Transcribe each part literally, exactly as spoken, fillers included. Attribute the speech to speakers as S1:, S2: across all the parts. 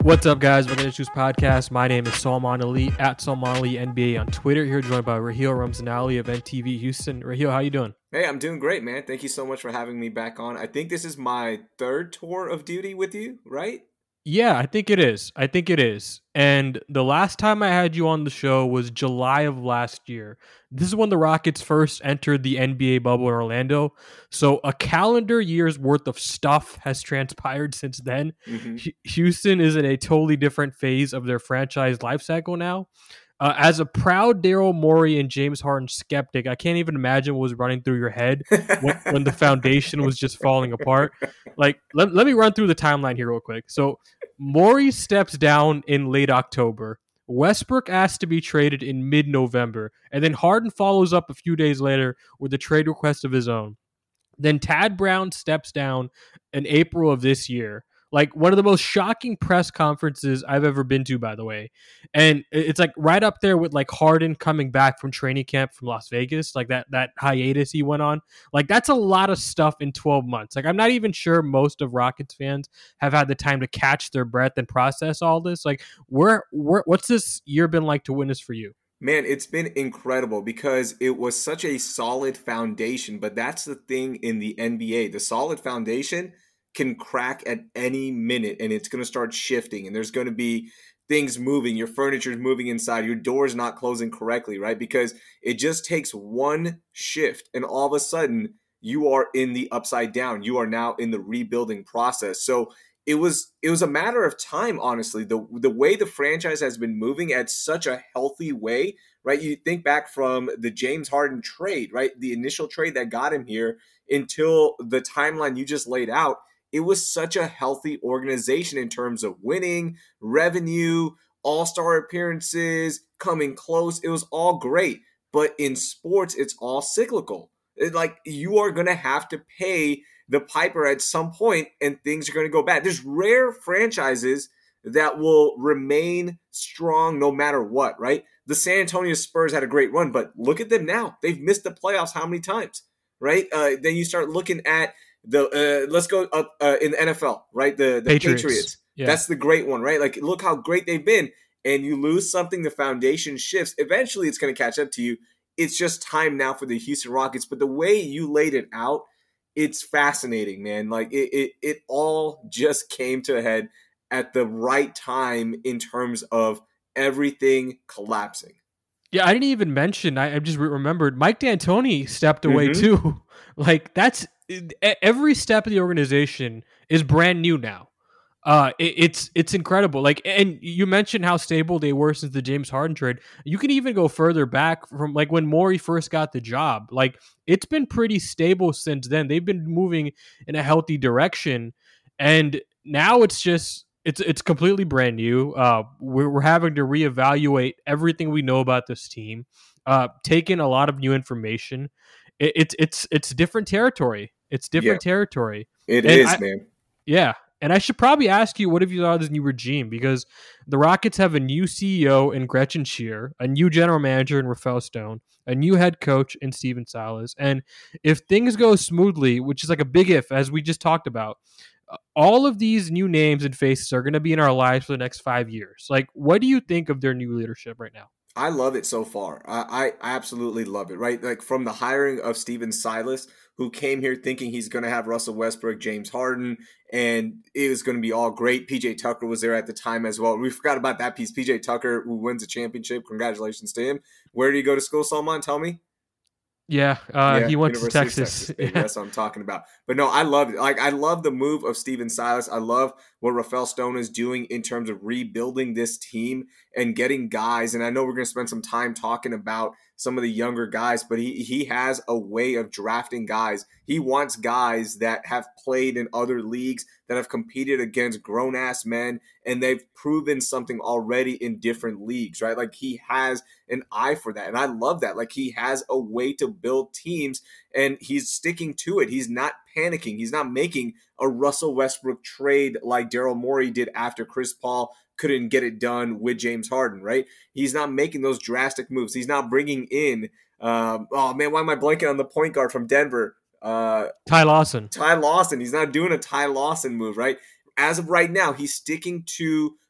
S1: What's up, guys? Welcome to Choose Podcast. My name is Salman Ali at Salman Ali N B A on Twitter. Here joined by Raheel Ramzanali of N T V Houston. Raheel, how you doing?
S2: Hey, I'm doing great, man. Thank you so much for having me back on. I think this is my third tour of duty with you, right?
S1: Yeah, I think it is. I think it is. And the last time I had you on the show was July of last year. This is when the Rockets first entered the N B A bubble in Orlando. So a calendar year's worth of stuff has transpired since then.
S2: Mm-hmm.
S1: H- Houston is in a totally different phase of their franchise life cycle now. Uh, as a proud Daryl Morey and James Harden skeptic, I can't even imagine what was running through your head when, when the foundation was just falling apart. Like, let, let me run through the timeline here real quick. So Morey steps down in late October. Westbrook asked to be traded in mid-November, and then Harden follows up a few days later with a trade request of his own. Then Tad Brown steps down in April of this year. Like one of the most shocking press conferences I've ever been to, by the way. And it's like right up there with like Harden coming back from training camp from Las Vegas, like that that hiatus he went on. Like that's a lot of stuff in twelve months. Like I'm not even sure most of Rockets fans have had the time to catch their breath and process all this. Like where where what's this year been like to witness for you?
S2: Man, it's been incredible because it was such a solid foundation, but that's the thing in the N B A. The solid foundation can crack at any minute and it's going to start shifting and there's going to be things moving. Your furniture is moving inside. Your door's not closing correctly, right? Because it just takes one shift and all of a sudden you are in the upside down. You are now in the rebuilding process. So it was it was a matter of time, honestly. The the way the franchise has been moving at such a healthy way, right? You think back from the James Harden trade, right? The initial trade that got him here until the timeline you just laid out. It was such a healthy organization in terms of winning, revenue, all-star appearances, coming close. It was all great. But in sports, it's all cyclical. It, like you are going to have to pay the piper at some point and things are going to go bad. There's rare franchises that will remain strong no matter what, right? The San Antonio Spurs had a great run, but look at them now. They've missed the playoffs how many times, right? Uh, then you start looking at the uh, let's go up uh, in the N F L, right? The, the Patriots. Patriots. Yeah. That's the great one, right? Like, look how great they've been. And you lose something, the foundation shifts. Eventually, it's going to catch up to you. It's just time now for the Houston Rockets. But the way you laid it out, it's fascinating, man. Like, it, it, it all just came to a head at the right time in terms of everything collapsing.
S1: Yeah, I didn't even mention, I, I just remembered, Mike D'Antoni stepped away mm-hmm. too. Like, that's every step of the organization is brand new now. Uh, it, it's it's incredible. Like, and you mentioned how stable they were since the James Harden trade. You can even go further back from like when Morey first got the job. Like, it's been pretty stable since then. They've been moving in a healthy direction, and now it's just it's it's completely brand new. Uh, we're we're having to reevaluate everything we know about this team. Uh, take in a lot of new information. It, it's it's it's different territory. It's different yeah, territory.
S2: It
S1: and
S2: is,
S1: I,
S2: man.
S1: Yeah. And I should probably ask you, what have you thought of this new regime? Because the Rockets have a new C E O in Gretchen Shear, a new general manager in Rafael Stone, a new head coach in Steven Silas. And if things go smoothly, which is like a big if, as we just talked about, all of these new names and faces are going to be in our lives for the next five years. Like, what do you think of their new leadership right now?
S2: I love it so far. I, I absolutely love it, right? Like from the hiring of Steven Silas, who came here thinking he's going to have Russell Westbrook, James Harden, and it was going to be all great. P J Tucker was there at the time as well. We forgot about that piece. P J Tucker, who wins a championship. Congratulations to him. Where did he go to school, Salman? Tell me.
S1: Yeah, uh,
S2: yeah,
S1: he went
S2: University
S1: to Texas.
S2: Texas yeah. That's what I'm talking about. But no, I love it. Like I love the move of Steven Silas. I love what Rafael Stone is doing in terms of rebuilding this team and getting guys. And I know we're going to spend some time talking about some of the younger guys, but he he has a way of drafting guys. He wants guys that have played in other leagues, that have competed against grown-ass men, and they've proven something already in different leagues, right? Like he has an eye for that, and I love that. Like he has a way to build teams, and he's sticking to it. He's not panicking. He's not making a Russell Westbrook trade like Daryl Morey did after Chris Paul couldn't get it done with James Harden, right? He's not making those drastic moves. He's not bringing in, um, oh man, why am I blanking on the point guard from Denver? Uh,
S1: Ty Lawson.
S2: Ty Lawson. He's not doing a Ty Lawson move, right? As of right now, he's sticking to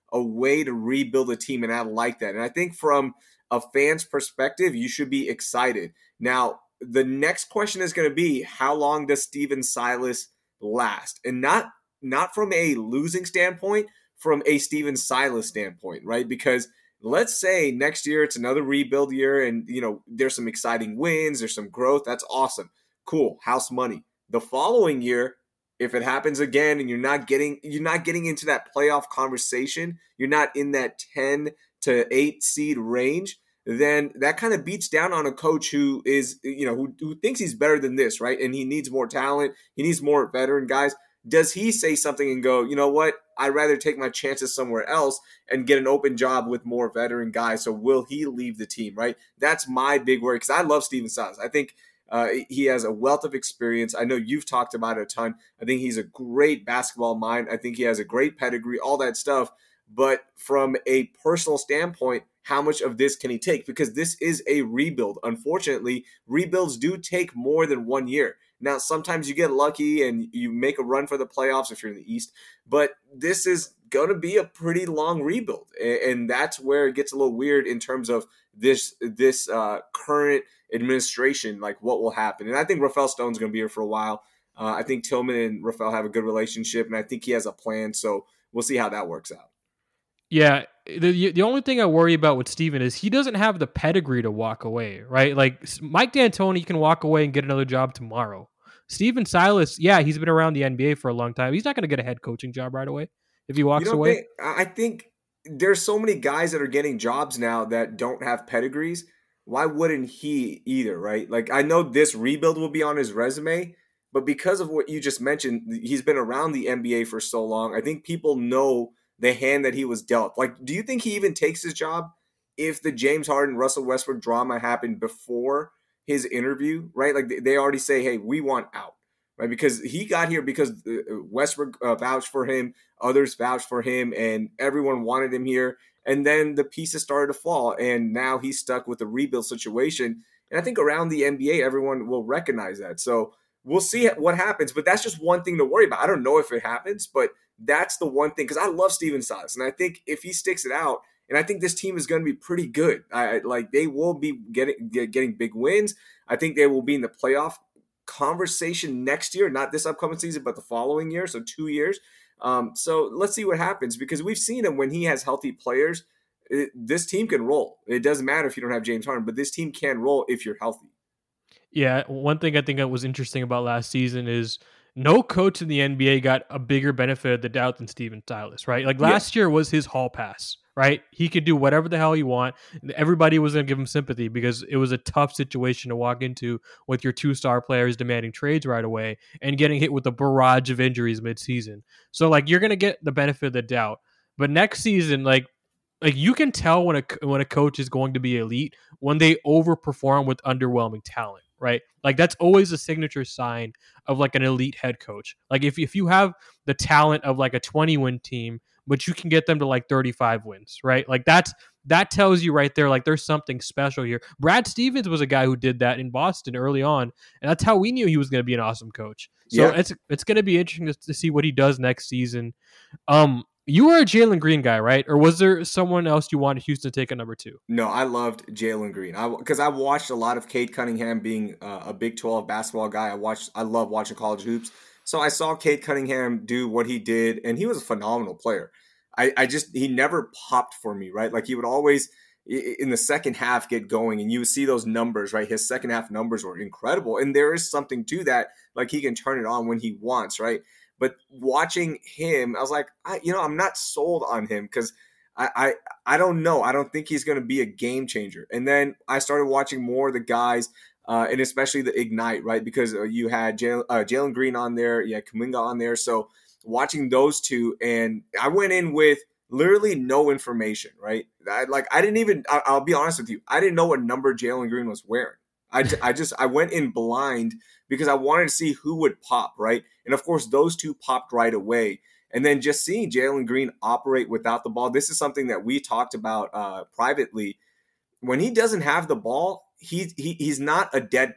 S2: a way to rebuild a team, and I like that. And I think from a fan's perspective, you should be excited. Now, the next question is going to be, how long does Stephen Silas last? And not not from a losing standpoint, from a Stephen Silas standpoint, right? Because let's say next year it's another rebuild year and, you know, there's some exciting wins, there's some growth. That's awesome. Cool. House money. The following year, if it happens again and you're not getting you're not getting into that playoff conversation, you're not in that ten to eight seed range, then that kind of beats down on a coach who is, you know, who, who thinks he's better than this, right? And he needs more talent. He needs more veteran guys. Does he say something and go, you know what, I'd rather take my chances somewhere else and get an open job with more veteran guys? So will he leave the team, right? That's my big worry, because I love Stephen Silas. I think uh, he has a wealth of experience. I know you've talked about it a ton. I think he's a great basketball mind. I think he has a great pedigree, all that stuff. But from a personal standpoint, how much of this can he take? Because this is a rebuild. Unfortunately, rebuilds do take more than one year. Now, sometimes you get lucky and you make a run for the playoffs if you're in the East, but this is going to be a pretty long rebuild. And that's where it gets a little weird in terms of this this uh, current administration, like what will happen. And I think Rafael Stone's going to be here for a while. Uh, I think Tillman and Rafael have a good relationship, and I think he has a plan. So we'll see how that works out.
S1: Yeah, the the only thing I worry about with Steven is he doesn't have the pedigree to walk away, right? Like Mike D'Antoni can walk away and get another job tomorrow. Stephen Silas, yeah, he's been around the N B A for a long time. He's not going to get a head coaching job right away if he walks
S2: you know,
S1: away.
S2: Think, I think there's so many guys that are getting jobs now that don't have pedigrees. Why wouldn't he either, right? Like, I know this rebuild will be on his resume, but because of what you just mentioned, he's been around the N B A for so long. I think people know the hand that he was dealt. Like, do you think he even takes his job if the James Harden, Russell Westbrook drama happened before his interview, right? Like, they already say, hey, we want out, right? Because he got here because Westbrook uh, vouched for him, others vouched for him, and everyone wanted him here. And then the pieces started to fall, and now he's stuck with a rebuild situation. And I think around the N B A, everyone will recognize that. So we'll see what happens, but that's just one thing to worry about. I don't know if it happens, but that's the one thing, because I love Stephen Silas, and I think if he sticks it out, and I think this team is going to be pretty good. I like they will be getting get, getting big wins. I think they will be in the playoff conversation next year, not this upcoming season, but the following year, so two years. Um, so let's see what happens, because we've seen him when he has healthy players. It, this team can roll. It doesn't matter if you don't have James Harden, but this team can roll if you're healthy.
S1: Yeah, one thing I think that was interesting about last season is no coach in the N B A got a bigger benefit of the doubt than Stephen Silas, right? Like last yeah. year was his hall pass, right? He could do whatever the hell he want. Everybody was going to give him sympathy because it was a tough situation to walk into with your two star players demanding trades right away and getting hit with a barrage of injuries midseason. So like you're going to get the benefit of the doubt. But next season, like like you can tell when a when a coach is going to be elite when they overperform with underwhelming talent. Right? Like that's always a signature sign of like an elite head coach. Like if, if you have the talent of like a twenty win team, but you can get them to like thirty-five wins, right? Like that's, that tells you right there, like there's something special here. Brad Stevens was a guy who did that in Boston early on. And that's how we knew he was going to be an awesome coach. So yeah. it's, it's going to be interesting to, to see what he does next season. Um, You were a Jalen Green guy, right? Or was there someone else you wanted Houston to take at number two?
S2: No, I loved Jalen Green. I because I watched a lot of Cade Cunningham being uh, a Big twelve basketball guy. I watched. I love watching college hoops. So I saw Cade Cunningham do what he did, and he was a phenomenal player. I, I just he never popped for me, right? Like he would always in the second half get going, and you would see those numbers, right? His second half numbers were incredible, and there is something to that. Like he can turn it on when he wants, right? But watching him, I was like, I, you know, I'm not sold on him because I, I, I don't know. I don't think he's going to be a game changer. And then I started watching more of the guys, uh, and especially the Ignite, right? Because uh, you had Jalen uh, Jalen Green on there, you had Kuminga on there. So watching those two, and I went in with literally no information, right? I, like I didn't even. I, I'll be honest with you, I didn't know what number Jalen Green was wearing. I, I just I went in blind because I wanted to see who would pop, right? And of course, those two popped right away. And then just seeing Jalen Green operate without the ball, this is something that we talked about uh, privately. When he doesn't have the ball, he's he, he's not a dead player.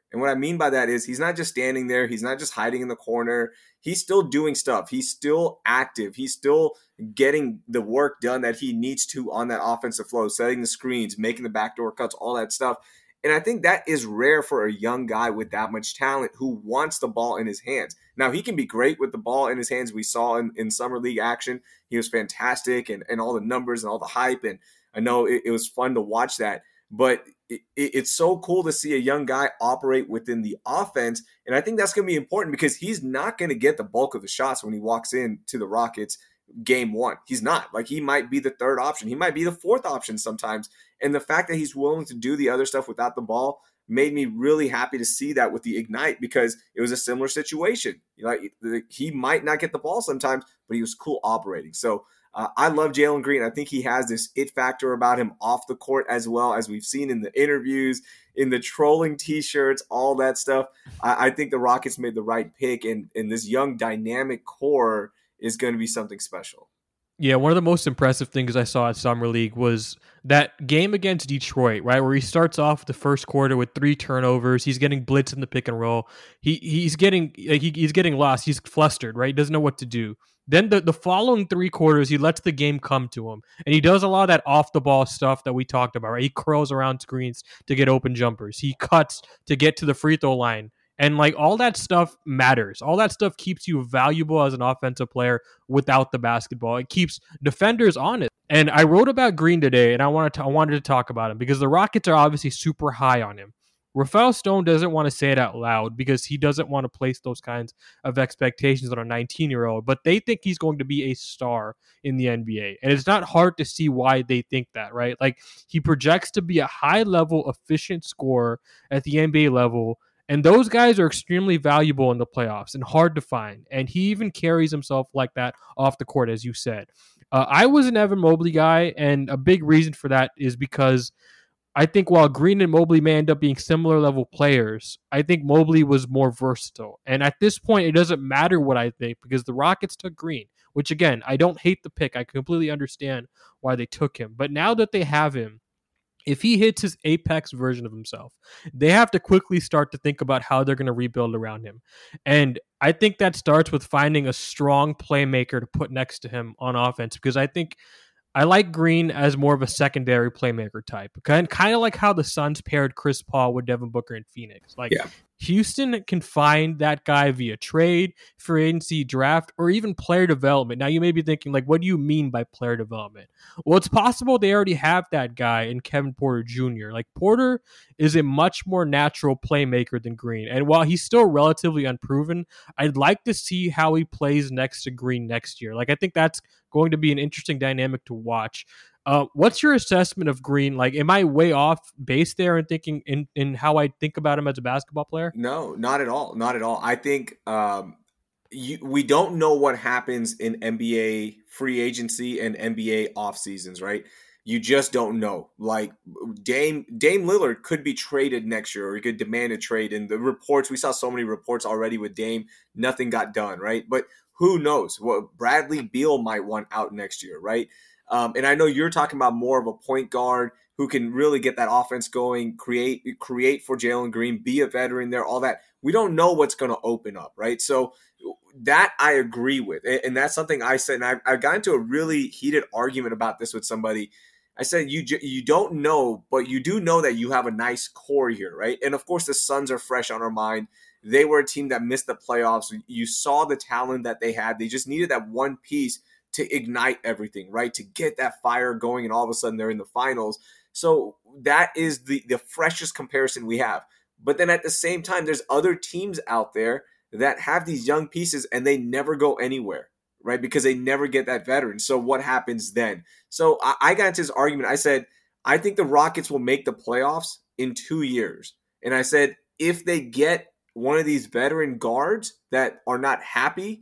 S2: And what I mean by that is he's not just standing there. He's not just hiding in the corner. He's still doing stuff. He's still active. He's still getting the work done that he needs to on that offensive flow, setting the screens, making the backdoor cuts, all that stuff. And I think that is rare for a young guy with that much talent who wants the ball in his hands. Now, he can be great with the ball in his hands. We saw in, in Summer League action, he was fantastic, and, and all the numbers and all the hype. And I know it, it was fun to watch that. But it, it, it's so cool to see a young guy operate within the offense. And I think that's going to be important because he's not going to get the bulk of the shots when he walks in to the Rockets game one. He's not. Like, he might be the third option. He might be the fourth option sometimes. And the fact that he's willing to do the other stuff without the ball made me really happy to see that with the Ignite, because it was a similar situation. Like, he might not get the ball sometimes, but he was cool operating. So uh, I love Jalen Green. I think he has this it factor about him off the court as well, as we've seen in the interviews, in the trolling T-shirts, all that stuff. I, I think the Rockets made the right pick, and, and this young dynamic core is going to be something special.
S1: Yeah, one of the most impressive things I saw at Summer League was that game against Detroit, right, where he starts off the first quarter with three turnovers. He's getting blitzed in the pick and roll. He he's getting he, he's getting lost. He's flustered, right? He doesn't know what to do. Then the, the following three quarters, he lets the game come to him, and he does a lot of that off the ball stuff that we talked about. Right? He curls around screens to get open jumpers. He cuts to get to the free throw line. And like all that stuff matters. All that stuff keeps you valuable as an offensive player without the basketball. It keeps defenders honest. And I wrote about Green today, and I wanted to, I wanted to talk about him because the Rockets are obviously super high on him. Rafael Stone doesn't want to say it out loud because he doesn't want to place those kinds of expectations on a nineteen-year-old, but they think he's going to be a star in the N B A. And it's not hard to see why they think that, right? Like, he projects to be a high-level, efficient scorer at the N B A level. And those guys are extremely valuable in the playoffs and hard to find. And he even carries himself like that off the court, as you said. Uh, I was an Evan Mobley guy, and a big reason for that is because I think while Green and Mobley may end up being similar level players, I think Mobley was more versatile. And at this point, it doesn't matter what I think because the Rockets took Green, which, again, I don't hate the pick. I completely understand why they took him. But now that they have him, if he hits his apex version of himself, they have to quickly start to think about how they're going to rebuild around him. And I think that starts with finding a strong playmaker to put next to him on offense, because I think I like Green as more of a secondary playmaker type. Kind kind of like how the Suns paired Chris Paul with Devin Booker in Phoenix. Like, yeah. Houston can find that guy via trade, free agency, draft, or even player development. Now, you may be thinking, like, what do you mean by player development? Well, it's possible they already have that guy in Kevin Porter Junior Like, Porter is a much more natural playmaker than Green. And while he's still relatively unproven, I'd like to see how he plays next to Green next year. Like, I think that's going to be an interesting dynamic to watch. Uh, what's your assessment of Green? Like, am I way off base there and thinking in, in how I think about him as a basketball player?
S2: No, not at all. Not at all. I think um, you, we don't know what happens in N B A free agency and N B A off seasons, right? You just don't know. Like, Dame Dame Lillard could be traded next year, or he could demand a trade. And the reports, we saw so many reports already with Dame, nothing got done, right? But who knows? What Bradley Beal might want out next year, right? Um, and I know you're talking about more of a point guard who can really get that offense going, create create for Jalen Green, be a veteran there, all that. We don't know what's going to open up, right? So that I agree with. And that's something I said, and I, I got into a really heated argument about this with somebody. I said, you you don't know, but you do know that you have a nice core here, right? And of course, the Suns are fresh on our mind. They were a team that missed the playoffs. You saw the talent that they had. They just needed that one piece to ignite everything, right? To get that fire going, and all of a sudden they're in the finals. So that is the, the freshest comparison we have. But then at the same time, there's other teams out there that have these young pieces and they never go anywhere, right? Because they never get that veteran. So what happens then? So I, I got into this argument. I said, I think the Rockets will make the playoffs in two years. And I said, if they get one of these veteran guards that are not happy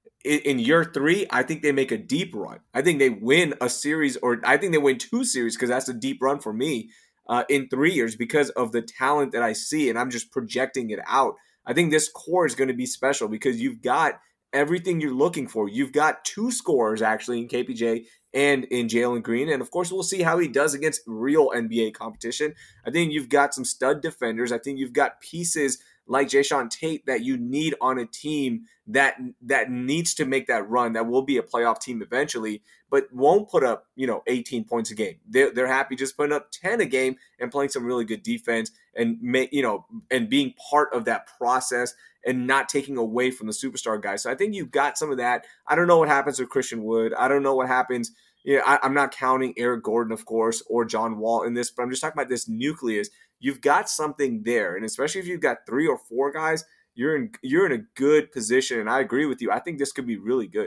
S2: in year three, I think they make a deep run. I think they win a series, or I think they win two series, because that's a deep run for me uh, in three years because of the talent that I see, and I'm just projecting it out. I think this core is going to be special because you've got everything you're looking for. You've got two scorers, actually, in K P J and in Jalen Green. And of course, we'll see how he does against real N B A competition. I think you've got some stud defenders. I think you've got pieces like Jae'Sean Tate that you need on a team that that needs to make that run, that will be a playoff team eventually, but won't put up, you know, eighteen points a game. They're, they're happy just putting up ten a game and playing some really good defense and make, you know, and being part of that process and not taking away from the superstar guys. So I think you've got some of that. I don't know what happens with Christian Wood. I don't know what happens. Yeah, I, I'm not counting Eric Gordon, of course, or John Wall in this, but I'm just talking about this nucleus. You've got something there, and especially if you've got three or four guys, you're in you're in a good position. And I agree with you. I think this could be really good.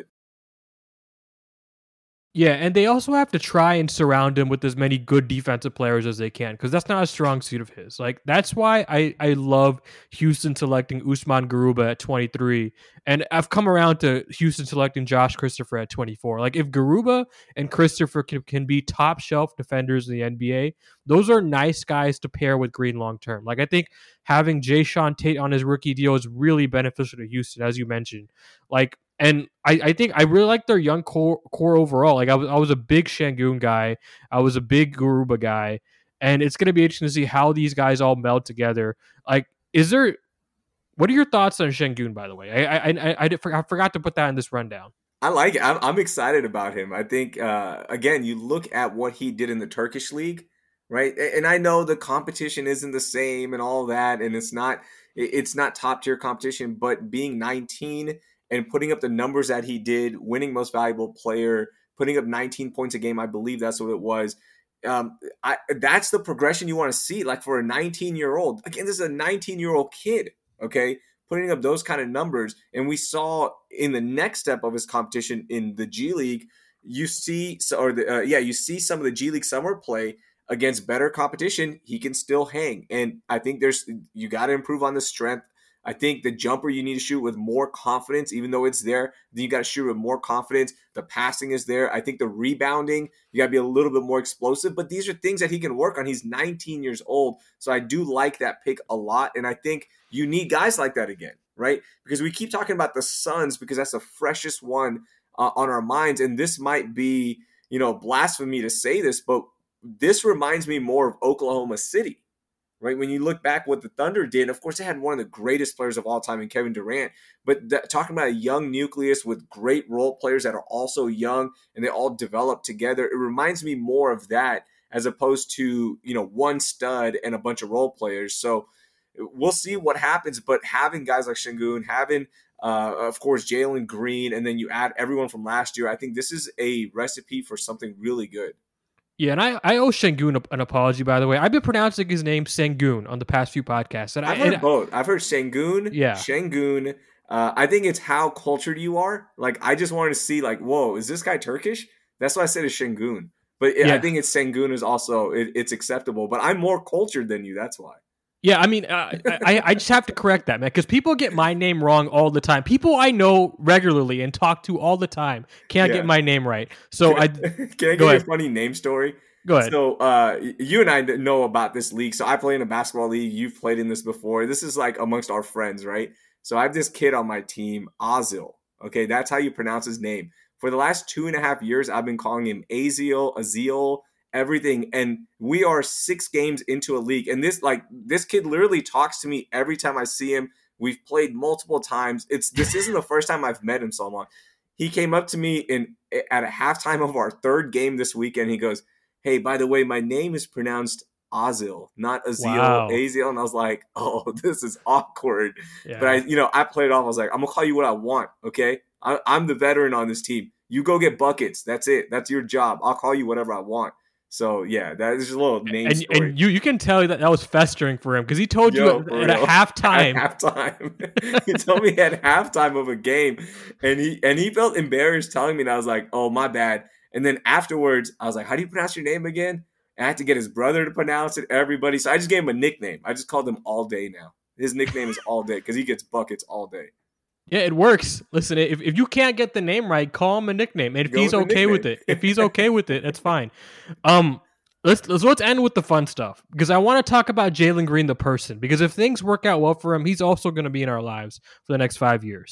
S1: Yeah, and they also have to try and surround him with as many good defensive players as they can, because that's not a strong suit of his. Like, that's why I, I love Houston selecting Usman Garuba at twenty-three, and I've come around to Houston selecting Josh Christopher at twenty-four. Like, if Garuba and Christopher can, can be top shelf defenders in the N B A, those are nice guys to pair with Green long term. Like, I think having Jae'Sean Tate on his rookie deal is really beneficial to Houston, as you mentioned. Like, and I, I think I really like their young core, core overall. Like I was, I was a big Şengün guy. I was a big Garuba guy. And it's going to be interesting to see how these guys all meld together. Like, is there, what are your thoughts on Şengün, by the way? I I, I, I, did, I forgot to put that in this rundown.
S2: I like it. I'm, I'm excited about him. I think, uh, again, you look at what he did in the Turkish league, right? And I know the competition isn't the same and all that. And it's not, it's not top tier competition, but being nineteen and putting up the numbers that he did, winning most valuable player, putting up nineteen points a game, I believe that's what it was. Um, I, that's the progression you want to see. Like for a nineteen-year-old, again, this is a nineteen-year-old kid, okay, putting up those kind of numbers. And we saw in the next step of his competition in the G League, you see, or the, uh, yeah, you see some of the G League summer play against better competition. He can still hang, and I think there's you got to improve on the strength. I think the jumper you need to shoot with more confidence, even though it's there. Then you got to shoot with more confidence. The passing is there. I think the rebounding, you got to be a little bit more explosive. But these are things that he can work on. He's nineteen years old. So I do like that pick a lot. And I think you need guys like that again, right? Because we keep talking about the Suns because that's the freshest one uh, on our minds. And this might be, you know, blasphemy to say this, but this reminds me more of Oklahoma City. Right, when you look back what the Thunder did, of course, they had one of the greatest players of all time in Kevin Durant. But th- talking about a young nucleus with great role players that are also young and they all develop together, it reminds me more of that as opposed to, you know, one stud and a bunch of role players. So we'll see what happens. But having guys like Şengün, having, uh, of course, Jalen Green, and then you add everyone from last year, I think this is a recipe for something really good.
S1: Yeah, and I, I owe Şengün an apology, by the way. I've been pronouncing his name Şengün on the past few podcasts. And
S2: I've
S1: I,
S2: heard
S1: and
S2: both. I've heard Şengün,
S1: yeah.
S2: Şengün. Uh, I think it's how cultured you are. Like, I just wanted to see, like, whoa, is this guy Turkish? That's why I said it's Şengün. But it,
S1: yeah.
S2: I think it's Şengün is also, it, it's acceptable. But I'm more cultured than you, that's why.
S1: Yeah, I mean, uh, I, I just have to correct that, man, because people get my name wrong all the time. People I know regularly and talk to all the time can't yeah. get my name right. So
S2: can I,
S1: I
S2: can I give you a funny name story?
S1: Go ahead.
S2: So uh, you and I know about this league. So I play in a basketball league. You've played in this before. This is like amongst our friends, right? So I have this kid on my team, Azil. Okay, that's how you pronounce his name. For the last two and a half years, I've been calling him Azil, Azil, everything. And we are six games into a league. And this, like, this kid literally talks to me every time I see him. We've played multiple times. It's this isn't the first time I've met him, Salman. He came up to me in at a halftime of our third game this weekend. He goes, "Hey, by the way, my name is pronounced Azil, not Azil,
S1: wow.
S2: Azil." And I was like, "Oh, this is awkward."
S1: Yeah.
S2: But I, you know, I played off. I was like, "I'm gonna call you what I want, okay? I, I'm the veteran on this team. You go get buckets. That's it. That's your job. I'll call you whatever I want." So yeah, that is just a little name
S1: and,
S2: story.
S1: And you, you can tell that that was festering for him because he told Yo, you at, at a halftime.
S2: At halftime, he told me at halftime of a game, and he and he felt embarrassed telling me, and I was like, "Oh, my bad." And then afterwards, I was like, "How do you pronounce your name again?" And I had to get his brother to pronounce it, everybody. So I just gave him a nickname. I just called him All Day now. His nickname is All Day because he gets buckets all day.
S1: Yeah, it works. Listen, if, if you can't get the name right, call him a nickname. And if Go he's with okay nickname. with it, if he's okay with it, that's fine. Um, let's, let's let's end with the fun stuff because I want to talk about Jalen Green, the person. Because if things work out well for him, he's also going to be in our lives for the next five years.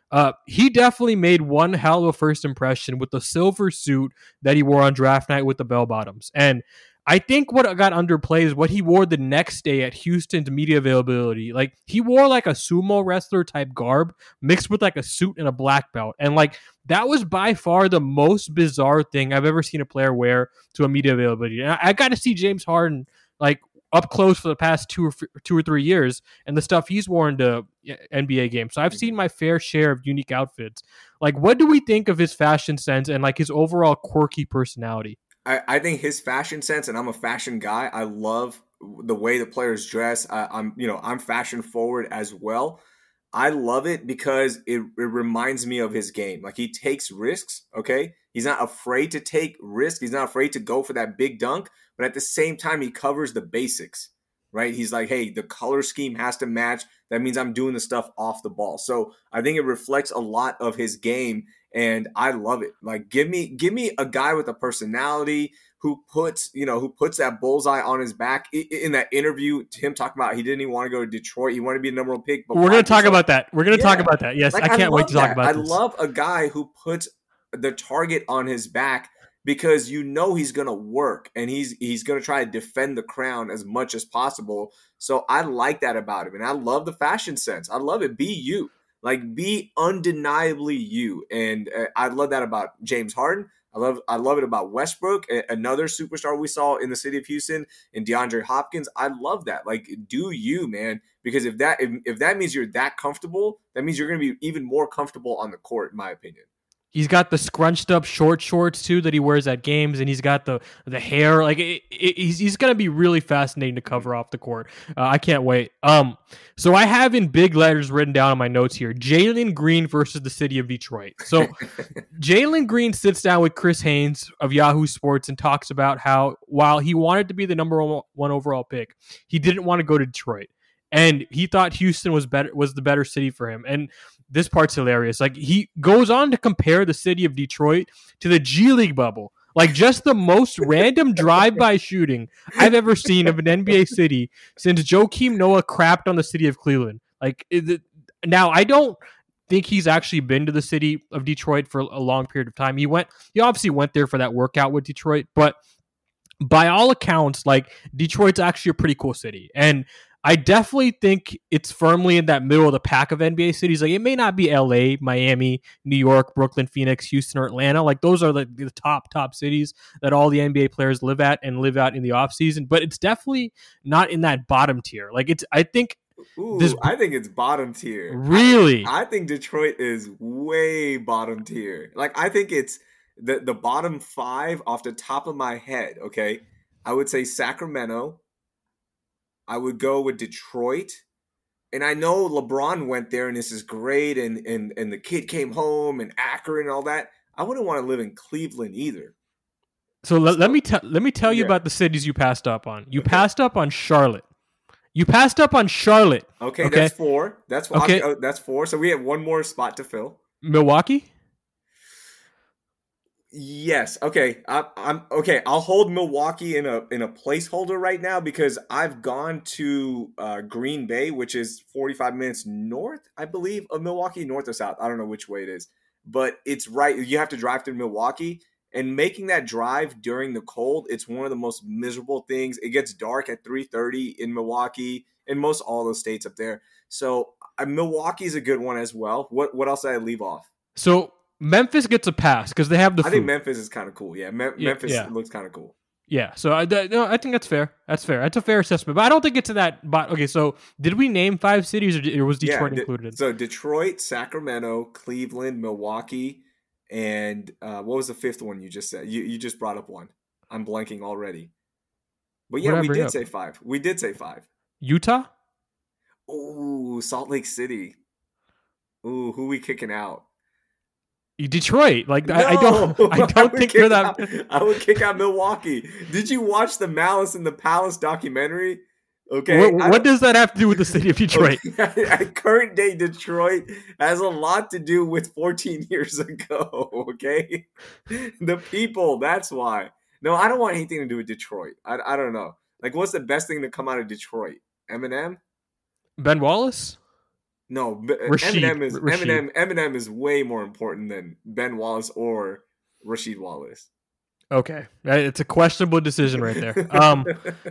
S1: Uh, he definitely made one hell of a first impression with the silver suit that he wore on draft night with the bell bottoms. And I think what got underplayed is what he wore the next day at Houston's media availability. Like he wore like a sumo wrestler type garb mixed with like a suit and a black belt. And like that was by far the most bizarre thing I've ever seen a player wear to a media availability. And I, I got to see James Harden like up close for the past two or f- two or three years, and the stuff he's worn to N B A games. So I've seen my fair share of unique outfits. Like, what do we think of his fashion sense and like his overall quirky personality?
S2: I, I think his fashion sense, and I'm a fashion guy. I love the way the players dress. I, I'm, you know, I'm fashion forward as well. I love it because it, it reminds me of his game. Like he takes risks. Okay, he's not afraid to take risks. He's not afraid to go for that big dunk. But at the same time, he covers the basics. Right? He's like, hey, the color scheme has to match. That means I'm doing the stuff off the ball. So I think it reflects a lot of his game. And I love it. Like, give me, give me a guy with a personality who puts, you know, who puts that bullseye on his back. In that interview, him talking about he didn't even want to go to Detroit. He wanted to be a number one pick.
S1: But we're going to talk about that. We're going to yeah. talk about that. Yes, like, I can't I wait to
S2: that.
S1: talk about
S2: I
S1: this.
S2: I love a guy who puts the target on his back because you know he's going to work and he's he's going to try to defend the crown as much as possible. So I like that about him. And I love the fashion sense. I love it. Be you. Like, be undeniably you. And uh, I love that about James Harden. I love I love it about Westbrook, another superstar we saw in the city of Houston, and DeAndre Hopkins. I love that. Like, do you, man? Because if that if, if that means you're that comfortable, that means you're going to be even more comfortable on the court, in my opinion.
S1: He's got the scrunched up short shorts too that he wears at games, and he's got the the hair. Like it, it, he's he's gonna be really fascinating to cover off the court. Uh, I can't wait. Um, so I have in big letters written down on my notes here: Jalen Green versus the city of Detroit. So Jalen Green sits down with Chris Haynes of Yahoo Sports and talks about how while he wanted to be the number one overall pick, he didn't want to go to Detroit, and he thought Houston was better was the better city for him. And this part's hilarious. Like, he goes on to compare the city of Detroit to the G League bubble. Like, just the most random drive-by shooting I've ever seen of an N B A city since Joakim Noah crapped on the city of Cleveland. Like, it, now I don't think he's actually been to the city of Detroit for a long period of time. He went, he obviously went there for that workout with Detroit, but by all accounts, like, Detroit's actually a pretty cool city. And I definitely think it's firmly in that middle of the pack of N B A cities. Like, it may not be L A, Miami, New York, Brooklyn, Phoenix, Houston, or Atlanta. Like, those are the, the top, top cities that all the N B A players live at and live out in the offseason. But it's definitely not in that bottom tier. Like, it's, I think...
S2: Ooh, this, I think it's bottom tier.
S1: Really?
S2: I, I think Detroit is way bottom tier. Like, I think it's the, the bottom five off the top of my head, okay? I would say Sacramento. I would go with Detroit. And I know LeBron went there and this is great and, and, and the kid came home and Akron and all that. I wouldn't want to live in Cleveland either.
S1: So, so let, let me tell let me tell you yeah. about the cities you passed up on. You okay. passed up on Charlotte. You passed up on Charlotte.
S2: Okay, okay? that's four. That's four. Okay. That's four. So we have one more spot to fill.
S1: Milwaukee?
S2: Yes. Okay. I, I'm okay. I'll hold Milwaukee in a in a placeholder right now because I've gone to uh, Green Bay, which is forty-five minutes north, I believe, of Milwaukee, north or south. I don't know which way it is, but it's right. You have to drive to Milwaukee, and making that drive during the cold, it's one of the most miserable things. It gets dark at three thirty in Milwaukee, in most all those states up there. So uh, Milwaukee is a good one as well. What what else did I leave off?
S1: So. Memphis gets a pass because they have the
S2: I
S1: food.
S2: think Memphis is kind of cool. Yeah, Me- yeah Memphis yeah. looks kind of cool.
S1: Yeah, so I, th- no, I think that's fair. That's fair. That's a fair assessment. But I don't think it's in that. But okay, so did we name five cities, or, did, or was Detroit yeah, included?
S2: So Detroit, Sacramento, Cleveland, Milwaukee, and uh, what was the fifth one you just said? You you just brought up one. I'm blanking already. But yeah, we did up? say five. We did say five.
S1: Utah.
S2: Ooh, Salt Lake City. Ooh, who we kicking out?
S1: Detroit, like no, I, I don't, I don't I think
S2: they're
S1: that.
S2: Out, I would kick out Milwaukee. Did you watch the Malice in the Palace documentary? Okay,
S1: what, what does that have to do with the city of Detroit?
S2: Okay. At current day Detroit has a lot to do with fourteen years ago. Okay, the people. That's why. No, I don't want anything to do with Detroit. I, I don't know. Like, what's the best thing to come out of Detroit? Eminem,
S1: Ben Wallace.
S2: No, B-
S1: Rasheed.
S2: Eminem is
S1: R- Rasheed.
S2: Eminem. Eminem is way more important than Ben Wallace or Rasheed Wallace.
S1: Okay, Uh, it's a questionable decision right there.
S2: but
S1: Um,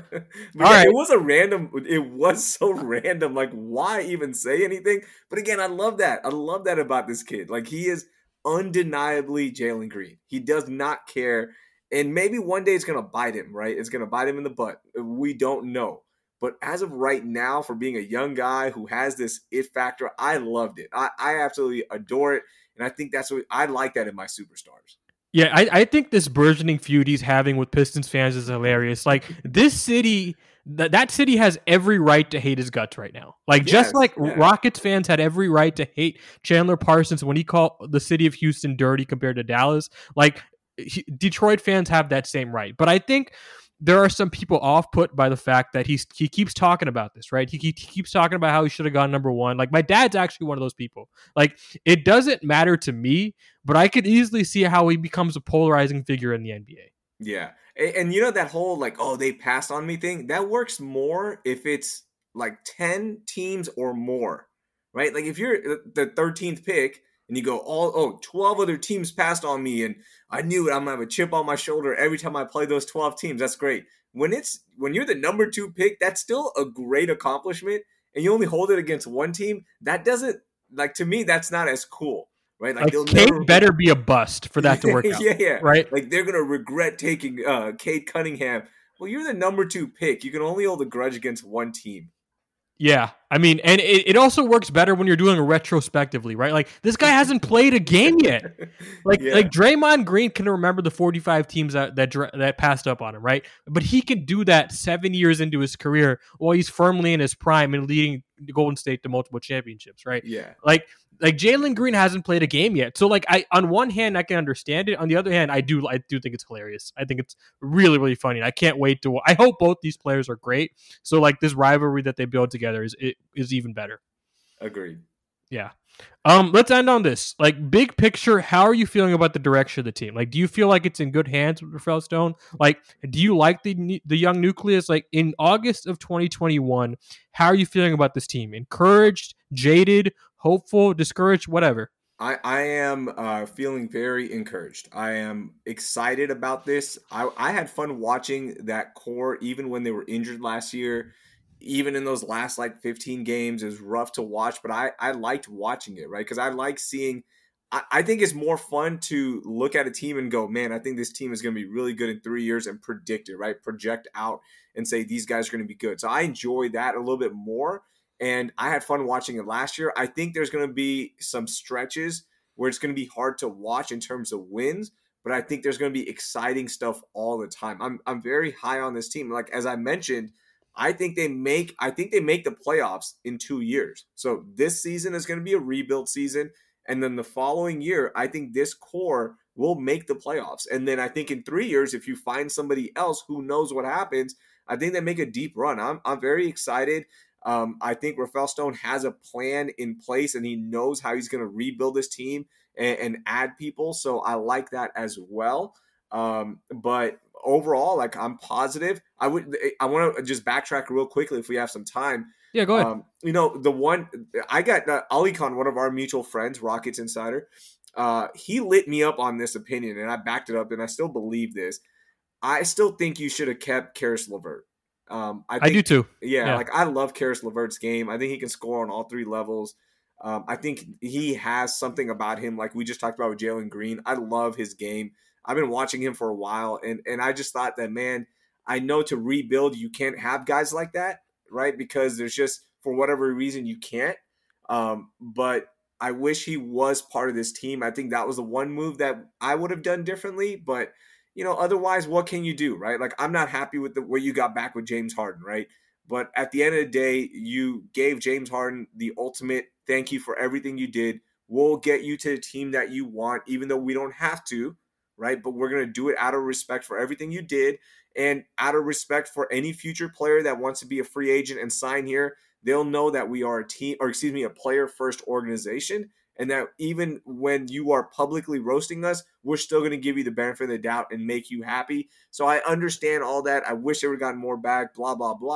S1: all
S2: yeah,
S1: right.
S2: it was a random. It was so random. Like, why even say anything? But again, I love that. I love that about this kid. Like, he is undeniably Jalen Green. He does not care, and maybe one day it's gonna bite him. Right? It's gonna bite him in the butt. We don't know. But as of right now, for being a young guy who has this it factor, I loved it. I, I absolutely adore it, and I think that's what I like that in my superstars.
S1: Yeah, I, I think this burgeoning feud he's having with Pistons fans is hilarious. Like this city, th- that city has every right to hate his guts right now. Like just
S2: Yes,
S1: like
S2: yeah.
S1: Rockets fans had every right to hate Chandler Parsons when he called the city of Houston dirty compared to Dallas. Like he, Detroit fans have that same right. But I think there are some people off put by the fact that he's he keeps talking about this, right? He, he keeps talking about how he should have gone number one. Like my dad's actually one of those people. Like it doesn't matter to me, but I could easily see how he becomes a polarizing figure in the N B A.
S2: Yeah. And, and you know that whole like, oh, they passed on me thing? That works more if it's like ten teams or more, right? Like if you're the thirteenth pick and you go, all oh, twelve other teams passed on me and I knew it, I'm gonna have a chip on my shoulder every time I play those twelve teams. That's great. When it's when you're the number two pick, that's still a great accomplishment. And you only hold it against one team. That doesn't like to me, that's not as cool. Right, like
S1: Like
S2: they'll
S1: Kate
S2: never
S1: better be a bust for that to work out.
S2: yeah, yeah.
S1: Right?
S2: Like they're gonna regret taking uh Cade Cunningham. Well, you're the number two pick. You can only hold a grudge against one team.
S1: Yeah. I mean, and it, it also works better when you're doing it retrospectively, right? Like this guy hasn't played a game yet. Like
S2: Yeah.
S1: like Draymond Green can remember the forty-five teams that that dra- that passed up on him, right? But he can do that seven years into his career while he's firmly in his prime and leading Golden State to multiple championships, right?
S2: Yeah.
S1: Like like Jalen Green hasn't played a game yet. So like I on one hand I can understand it. On the other hand, I do I do think it's hilarious. I think it's really, really funny. And I can't wait to I hope both these players are great. So like this rivalry that they build together is it is even better.
S2: Agreed.
S1: Yeah. Um, let's end on this. Like big picture, how are you feeling about the direction of the team? Like, do you feel like it's in good hands with Rafael Stone? Like, do you like the the young nucleus? Like in August of twenty twenty-one, how are you feeling about this team? Encouraged, jaded, hopeful, discouraged, whatever.
S2: I, I am uh, feeling very encouraged. I am excited about this. I, I had fun watching that core even when they were injured last year. Even in those last like fifteen games, it was rough to watch, but I, I liked watching it, right? Because I like seeing, I, I think it's more fun to look at a team and go, man, I think this team is going to be really good in three years and predict it, right? Project out and say these guys are going to be good. So I enjoy that a little bit more. And I had fun watching it last year. I think there's going to be some stretches where it's going to be hard to watch in terms of wins, but I think there's going to be exciting stuff all the time. I'm I'm very high on this team. Like as I mentioned, I think they make I think they make the playoffs in two years. So this season is going to be a rebuild season, and then the following year, I think this core will make the playoffs. And then I think in three years, if you find somebody else who knows what happens, I think they make a deep run. I'm I'm very excited. Um, I think Rafael Stone has a plan in place, and he knows how he's going to rebuild this team and, and add people. So I like that as well. Um, but overall, like I'm positive. I would. I want to just backtrack real quickly if we have some time.
S1: Yeah, go ahead.
S2: Um, you know, the one I got uh, Ali Khan, one of our mutual friends, Rockets Insider. Uh, he lit me up on this opinion, and I backed it up, and I still believe this. I still think you should have kept Karis LeVert. Um, I, think,
S1: I do too.
S2: Yeah,
S1: Yeah.
S2: like I love Karis LeVert's game. I think he can score on all three levels. Um, I think he has something about him, like we just talked about with Jalen Green. I love his game. I've been watching him for a while, and and I just thought that, man, I know to rebuild, you can't have guys like that, right? Because there's just, for whatever reason, you can't. Um, but I wish he was part of this team. I think that was the one move that I would have done differently, but you know, otherwise, what can you do, right? Like, I'm not happy with the what you got back with James Harden, right? But at the end of the day, you gave James Harden the ultimate thank you for everything you did. We'll get you to the team that you want, even though we don't have to, right? But we're going to do it out of respect for everything you did and out of respect for any future player that wants to be a free agent and sign here. They'll know that we are a team, or excuse me, a player-first organization, and that even when you are publicly roasting us, we're still going to give you the benefit of the doubt and make you happy. So I understand all that. I wish they would have gotten more back, blah, blah, blah.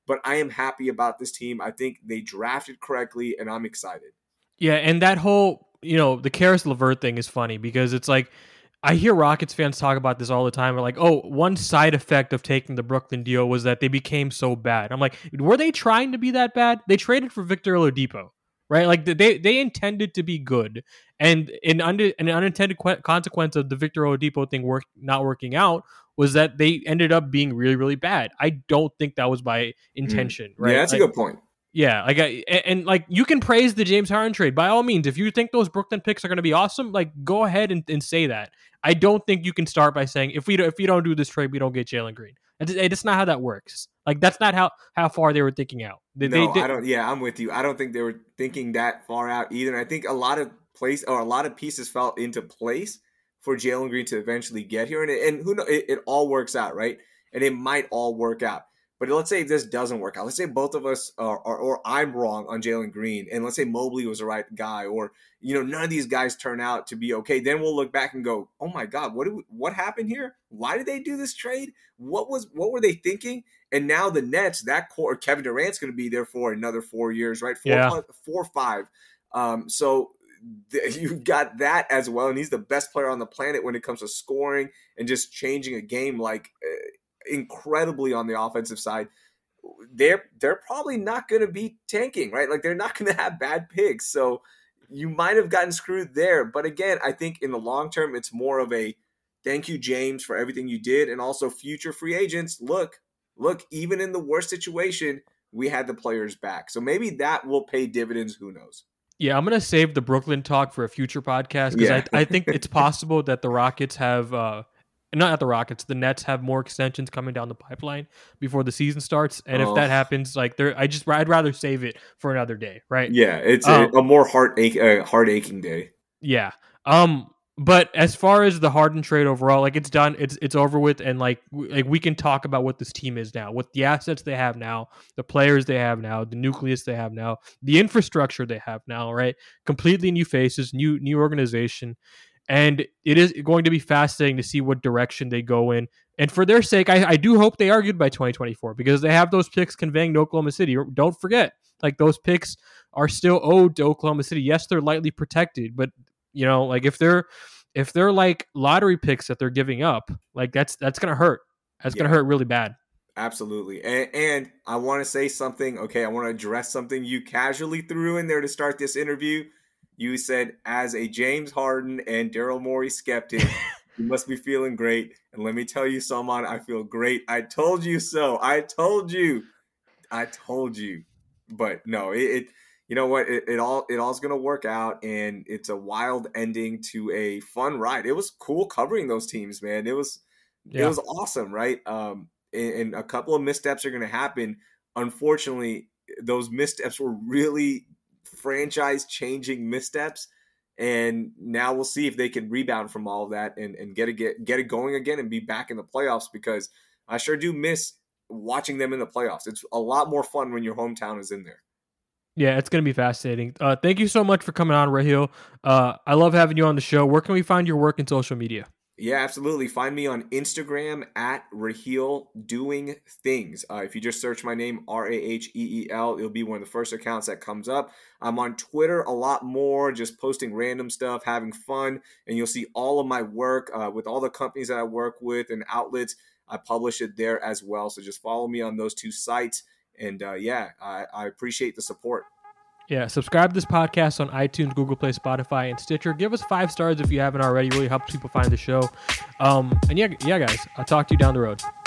S2: but I am happy about this team. I think they drafted correctly, and I'm excited.
S1: Yeah, and that whole, you know, the Karis LeVert thing is funny because it's like, I hear Rockets fans talk about this all the time. They're like, oh, one side effect of taking the Brooklyn deal was that they became so bad. I'm like, were they trying to be that bad? They traded for Victor Oladipo, right? Like they they intended to be good, and an under an unintended qu- consequence of the Victor Oladipo thing work not working out was that they ended up being really really bad. I don't think that was by intention,
S2: mm.
S1: right?
S2: Yeah, that's
S1: like,
S2: a good point.
S1: Yeah, like I, and, and like you can praise the James Harden trade by all means. If you think those Brooklyn picks are going to be awesome, like go ahead and, and say that. I don't think you can start by saying if we do, if we don't do this trade, we don't get Jalen Green. It's, it's not how that works. Like that's not how, how far they were thinking out. They,
S2: no,
S1: they did.
S2: I don't. Yeah, I'm with you. I don't think they were thinking that far out either. I think a lot of place or a lot of pieces fell into place for Jalen Green to eventually get here, and it, and who knows, it, it all works out, right? And it might all work out. But let's say this doesn't work out. Let's say both of us are, are or I'm wrong on Jalen Green, and let's say Mobley was the right guy, or you know none of these guys turn out to be okay. Then we'll look back and go, "Oh my God, what did we, what happened here? Why did they do this trade? What was what were they thinking?" And now the Nets, that core, Kevin Durant's going to be there for another four years, right? Four,
S1: Yeah.
S2: four, four five. Um, so th- you've got that as well, and he's the best player on the planet when it comes to scoring and just changing a game like uh, incredibly on the offensive side. They're they're probably not going to be tanking, right? Like they're not going to have bad picks. So you might have gotten screwed there. But again, I think in the long term, it's more of a thank you, James, for everything you did. And also future free agents, look, look, even in the worst situation, we had the players back. So maybe that will pay dividends. Who knows?
S1: Yeah, I'm going to save the Brooklyn talk for a future podcast because
S2: Yeah.
S1: I, I think it's possible that the Rockets have uh, – not at the Rockets, the Nets have more extensions coming down the pipeline before the season starts. And
S2: Oh.
S1: if that happens, like there, I just, I'd rather save it for another day. Right.
S2: Yeah. It's
S1: Um,
S2: a, a more heart ache, uh, heart aching day.
S1: Yeah. Um, but as far as the Harden trade overall, like it's done, it's, it's over with. And like, w- like we can talk about what this team is now with the assets they have now, the players they have now, the nucleus they have now, the infrastructure they have now, right? Completely new faces, new, new organization. And it is going to be fascinating to see what direction they go in. And for their sake, I, I do hope they are good by twenty twenty-four because they have those picks conveying to Oklahoma City. Don't forget, like those picks are still owed to Oklahoma City. Yes, they're lightly protected, but you know, like if they're if they're like lottery picks that they're giving up, like that's that's gonna hurt. That's
S2: Yeah.
S1: gonna hurt really bad.
S2: Absolutely. And, and I want to say something. Okay, I want to address something you casually threw in there to start this interview. You said, as a James Harden and Daryl Morey skeptic, you must be feeling great. And let me tell you, Salman, I feel great. I told you so. I told you. I told you. But no, it, it you know what? It, it all it all's gonna work out, and it's a wild ending to a fun ride. It was cool covering those teams, man. It was
S1: Yeah.
S2: it was awesome, right? Um, and, and a couple of missteps are gonna happen. Unfortunately, those missteps were really franchise changing missteps, and now we'll see if they can rebound from all of that and, and get it get, get it going again and be back in the playoffs, because I sure do miss watching them in the playoffs. It's a lot more fun when your hometown is in there.
S1: Yeah, it's going to be fascinating. Uh, thank you so much for coming on, Raheel. Uh, I love having you on the show. Where can we find your work in social media?
S2: Yeah, absolutely. Find me on Instagram at Raheel Doing Things. Uh, if you just search my name, R A H E E L, it'll be one of the first accounts that comes up. I'm on Twitter a lot more, just posting random stuff, having fun, and you'll see all of my work uh, with all the companies that I work with and outlets. I publish it there as well. So just follow me on those two sites. And uh, yeah, I, I appreciate the support.
S1: Yeah, subscribe to this podcast on iTunes, Google Play, Spotify, and Stitcher. Give us five stars if you haven't already. It really helps people find the show. Um, and yeah, yeah, guys, I'll talk to you down the road.